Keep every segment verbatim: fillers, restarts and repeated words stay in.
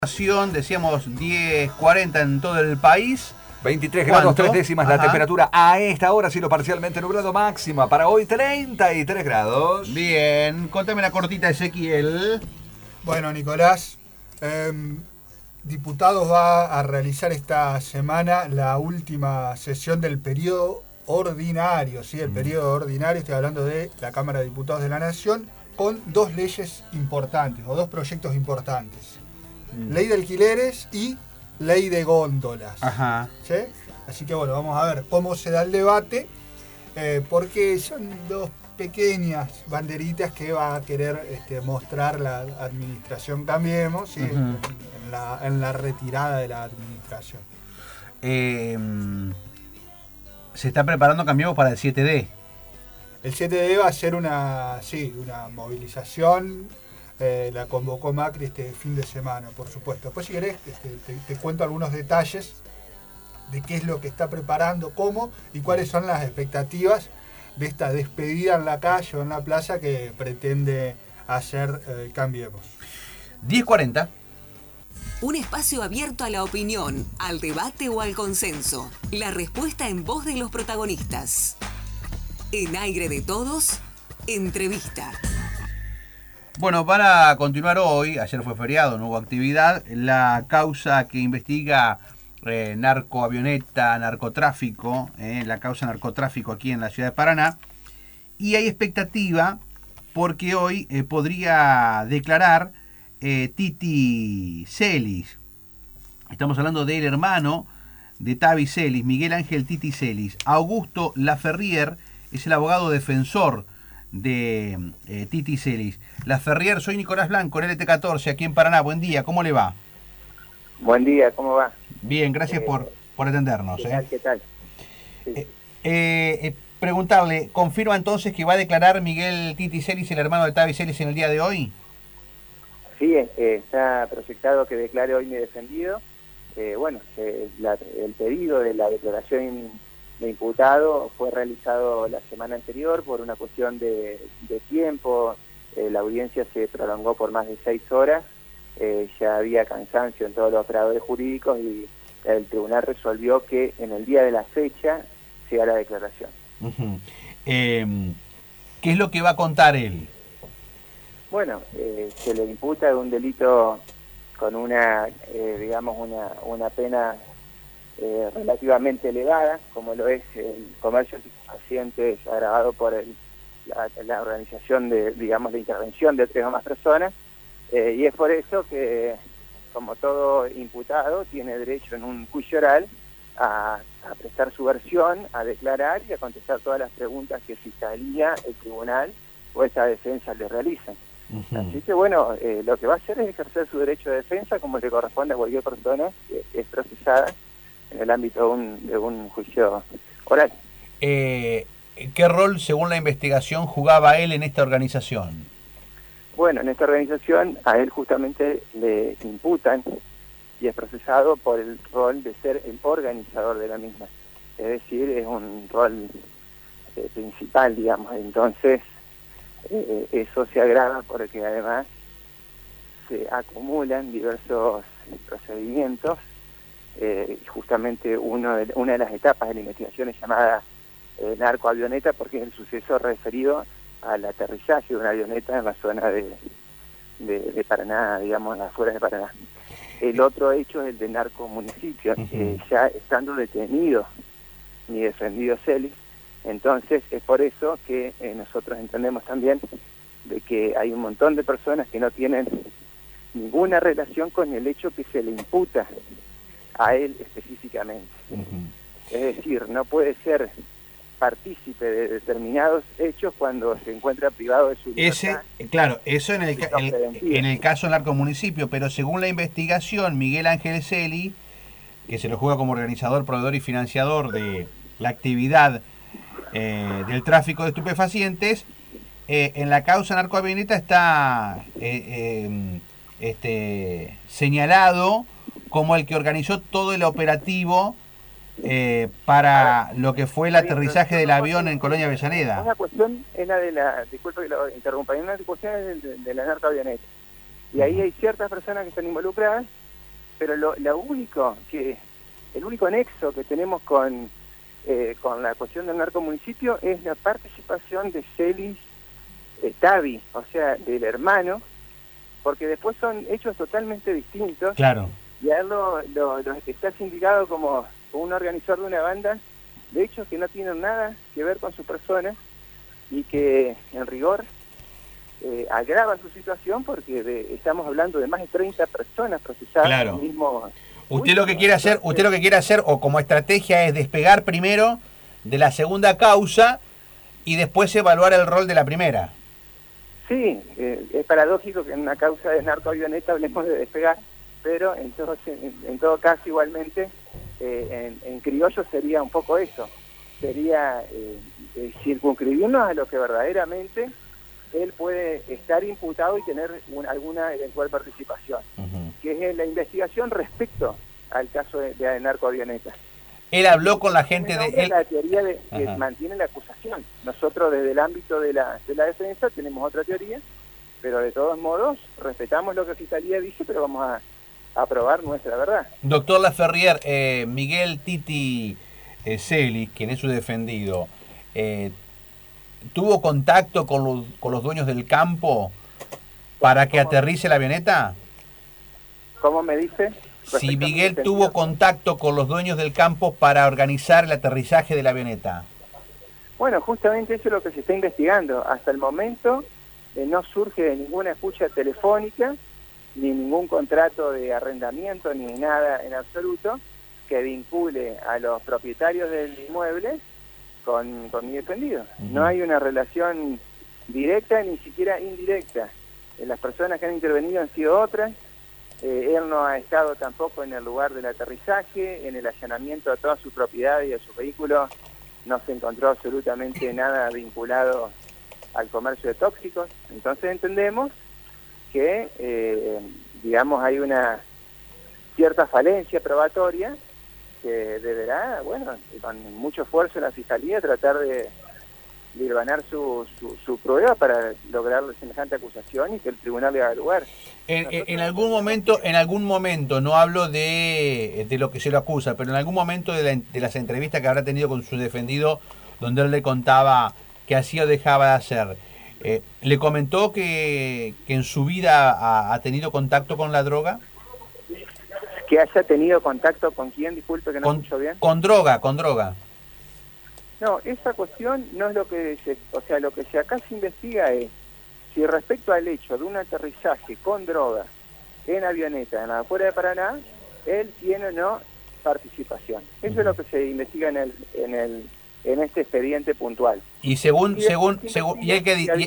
Decíamos diez cuarenta en todo el país. veintitrés grados, tres décimas. Ajá. La temperatura a esta hora, cielo parcialmente nublado, máxima para hoy treinta y tres grados. Bien, contame la cortita, Ezequiel. Bueno, Nicolás, eh, Diputados va a realizar esta semana la última sesión del periodo ordinario, ¿sí? El mm. periodo ordinario, estoy hablando de la Cámara de Diputados de la Nación, con dos leyes importantes, o dos proyectos importantes. Mm. Ley de alquileres y ley de góndolas. Ajá. ¿Sí? Así que bueno, vamos a ver cómo se da el debate, eh, porque son dos pequeñas banderitas que va a querer este, mostrar la administración Cambiemos, ¿sí? Uh-huh. en, en, la, en la retirada de la administración. Eh, se está preparando Cambiemos para el siete de. El siete de va a ser una, sí, una movilización. Eh, la convocó Macri este fin de semana, por supuesto. Después, si querés, este, te, te cuento algunos detalles de qué es lo que está preparando, cómo y cuáles son las expectativas de esta despedida en la calle o en la plaza que pretende hacer eh, Cambiemos. diez cuarenta. Un espacio abierto a la opinión, al debate o al consenso. La respuesta en voz de los protagonistas. En aire de todos, entrevista. Bueno, para continuar hoy, ayer fue feriado, no hubo actividad, la causa que investiga eh, narcoavioneta, narcotráfico, eh, la causa narcotráfico aquí en la ciudad de Paraná, y hay expectativa porque hoy eh, podría declarar eh, Titi Celis. Estamos hablando del hermano de Tavi Celis, Miguel Ángel Titi Celis. Augusto Laferrier es el abogado defensor de eh, Titi Celis. Laferrier, soy Nicolás Blanco, en L T catorce, aquí en Paraná. Buen día, ¿cómo le va? Buen día, ¿cómo va? Bien, gracias eh, por, por atendernos. ¿Qué eh. tal? ¿Qué tal? Sí. Eh, eh, preguntarle, ¿confirma entonces que va a declarar Miguel Titi Celis, el hermano de Tavi Celis, en el día de hoy? Sí, eh, está proyectado que declare hoy mi defendido. Eh, bueno, eh, la, el pedido de la declaración de imputado fue realizado la semana anterior por una cuestión de, de tiempo. Eh, la audiencia se prolongó por más de seis horas, eh, ya había cansancio en todos los operadores jurídicos y el tribunal resolvió que en el día de la fecha se haga la declaración. Uh-huh. eh, ¿Qué es lo que va a contar él? Bueno, eh, se le imputa un delito con una, eh, digamos, una, una pena eh, relativamente elevada, como lo es el comercio de pacientes agravado por el La, la organización de, digamos, de intervención de tres o más personas, eh, y es por eso que, como todo imputado, tiene derecho en un juicio oral a, a prestar su versión, a declarar y a contestar todas las preguntas que Fiscalía, el Tribunal o esta defensa le realicen. Uh-huh. Así que, bueno, eh, lo que va a hacer es ejercer su derecho de defensa como le corresponde a cualquier persona que es procesada en el ámbito de un, de un juicio oral. Eh... ¿Qué rol, según la investigación, jugaba él en esta organización? Bueno, en esta organización a él justamente le imputan y es procesado por el rol de ser el organizador de la misma. Es decir, es un rol eh, principal, digamos. Entonces, eh, eso se agrava porque además se acumulan diversos procedimientos eh, y justamente uno de, una de las etapas de la investigación es llamada Eh, narcoavioneta, porque es el suceso referido al aterrizaje de una avioneta en la zona de, de, de Paraná, digamos, afuera de Paraná. El otro hecho es el de narcomunicipio, uh-huh. eh, ya estando detenido mi defendido Celis. Entonces es por eso que eh, nosotros entendemos también de que hay un montón de personas que no tienen ninguna relación con el hecho que se le imputa a él específicamente. Uh-huh. Es decir, no puede ser partícipe de determinados hechos cuando se encuentra privado de su libertad. Ese, claro, eso en el, el, en el caso del narcomunicipio, pero según la investigación, Miguel Ángel Celis, que se lo juega como organizador, proveedor y financiador de la actividad eh, del tráfico de estupefacientes, eh, en la causa narcoavioneta está eh, eh, este, señalado como el que organizó todo el operativo Eh, para ver, lo que fue el aterrizaje del avión en Colonia Avellaneda. Una cuestión es la de la, disculpe que lo interrumpa, una cuestión es de, de, de la narcoavioneta. Y ahí hay ciertas personas que están involucradas pero lo, lo único que, el único nexo que tenemos con, eh, con la cuestión del narcomunicipio es la participación de Celis eh, Tavi, o sea, del hermano, porque después son hechos totalmente distintos. Claro. Y a él lo, lo, lo está sindicado como, como un organizador de una banda de hechos que no tienen nada que ver con su persona y que en rigor eh, agrava su situación porque de, estamos hablando de más de treinta personas procesadas. Claro. En el mismo Usted lo que quiere hacer, usted lo que quiere hacer o como estrategia es despegar primero de la segunda causa y después evaluar el rol de la primera. Sí, eh, es paradójico que en una causa de narcoavioneta hablemos de despegar, pero en todo, en, en todo caso igualmente eh, en, en criollo sería un poco eso, sería eh, eh, circunscribirnos a lo que verdaderamente él puede estar imputado y tener un, alguna eventual participación, uh-huh. que es la investigación respecto al caso de, de narcoavioneta. Él habló con la gente de... Es él... la teoría de, que Ajá. mantiene la acusación. Nosotros desde el ámbito de la, de la defensa tenemos otra teoría, pero de todos modos respetamos lo que Fiscalía dice, pero vamos a, a probar nuestra verdad. Doctor Laferrier, eh, Miguel Titi eh, Celis, quien es su defendido, eh, ¿tuvo contacto con los, con los dueños del campo para que aterrice la avioneta? ¿Cómo me dice? Si Miguel tuvo contacto con los dueños del campo para organizar el aterrizaje de la avioneta. Bueno, justamente eso es lo que se está investigando. Hasta el momento eh, no surge ninguna escucha telefónica, ni ningún contrato de arrendamiento, ni nada en absoluto que vincule a los propietarios del inmueble con, con mi defendido. Uh-huh. No hay una relación directa, ni siquiera indirecta. Eh, las personas que han intervenido han sido otras. Eh, él no ha estado tampoco en el lugar del aterrizaje, en el allanamiento a todas sus propiedades y a sus vehículos no se encontró absolutamente nada vinculado al comercio de tóxicos. Entonces entendemos que, eh, digamos, hay una cierta falencia probatoria que deberá, bueno, con mucho esfuerzo en la Fiscalía tratar de dirvanar su, su, su prueba para lograr semejante acusación y que el tribunal le haga lugar. En, en algún momento, en algún momento, no hablo de, de lo que se lo acusa, pero en algún momento de, la, de las entrevistas que habrá tenido con su defendido, donde él le contaba qué hacía o dejaba de hacer, eh, ¿le comentó que, que en su vida ha, ha tenido contacto con la droga? ¿Que haya tenido contacto con quién? Disculpe que no con, escucho bien. Con droga, con droga. No, esa cuestión no es lo que se, o sea, lo que se acá se investiga es si respecto al hecho de un aterrizaje con droga en avioneta en la afuera de Paraná, él tiene o no participación. Eso uh-huh. es lo que se investiga en el en el en este expediente puntual. Y según y según según y él que y,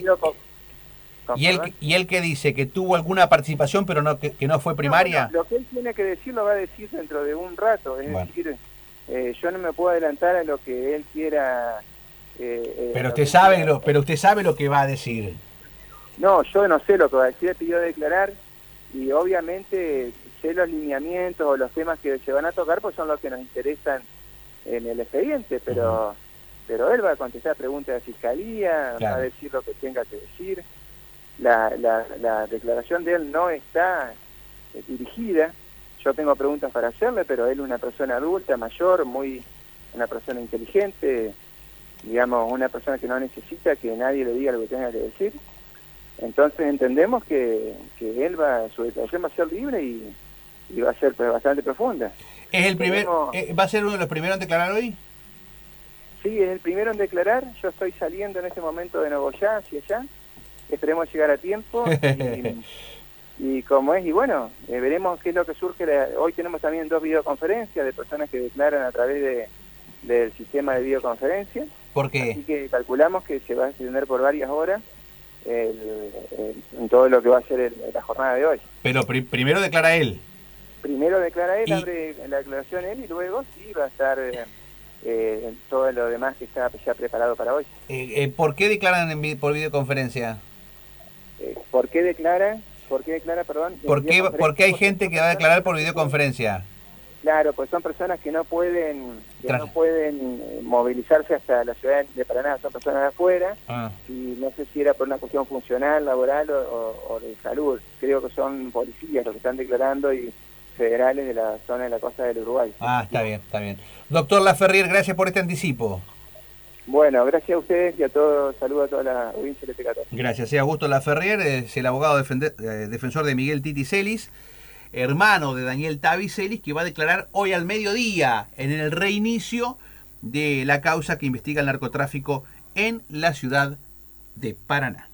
y él y él que dice que tuvo alguna participación pero no que, que no fue primaria. No, no, lo que él tiene que decir lo va a decir dentro de un rato, es bueno. decir, Eh, yo no me puedo adelantar a lo que él quiera. Eh, pero usted sabe quiera. lo, pero usted sabe lo que va a decir. No, yo no sé lo que va a decir. Él pidió declarar y obviamente sé los lineamientos o los temas que se van a tocar, pues son los que nos interesan en el expediente. Pero, uh-huh. pero él va a contestar preguntas de fiscalía, claro. va a decir lo que tenga que decir. La, la, la declaración de él no está eh, dirigida. Yo tengo preguntas para hacerle, pero él es una persona adulta, mayor, muy una persona inteligente, digamos, una persona que no necesita que nadie le diga lo que tenga que decir. Entonces entendemos que, que él va, su declaración va a ser libre y, y va a ser bastante profunda. ¿Es el primer, ¿Va a ser uno de los primeros en declarar hoy? Sí, es el primero en declarar. Yo estoy saliendo en este momento de Nogoyá hacia allá. Esperemos llegar a tiempo. Y, Y como es, y bueno, eh, veremos qué es lo que surge. La, hoy tenemos también dos videoconferencias de personas que declaran a través de del sistema de videoconferencia. ¿Por qué? Así que calculamos que se va a extender por varias horas el, el, en todo lo que va a ser el, la jornada de hoy. Pero pri primero declara él. Primero declara él, y... abre la declaración él y luego sí va a estar eh, eh, todo lo demás que está ya preparado para hoy. Eh, eh, ¿Por qué declaran en vi por videoconferencia? Eh, ¿Por qué declaran? ¿Por qué declara, perdón? ¿Por qué, ¿Por qué hay gente que va a declarar por videoconferencia? Claro, pues son personas que no pueden que no pueden eh, movilizarse hasta la ciudad de Paraná, son personas de afuera, ah. y no sé si era por una cuestión funcional, laboral o, o, o de salud. Creo que son policías los que están declarando y federales de la zona de la costa del Uruguay. Ah, está bien, está bien. Doctor Laferrier, gracias por este anticipo. Bueno, gracias a ustedes y a todos, saludos a toda la audiencia de T catorce. Gracias, sí, Augusto Laferrier es el abogado defender, eh, defensor de Miguel Titi Celis, hermano de Daniel Tavi Celis, que va a declarar hoy al mediodía en el reinicio de la causa que investiga el narcotráfico en la ciudad de Paraná.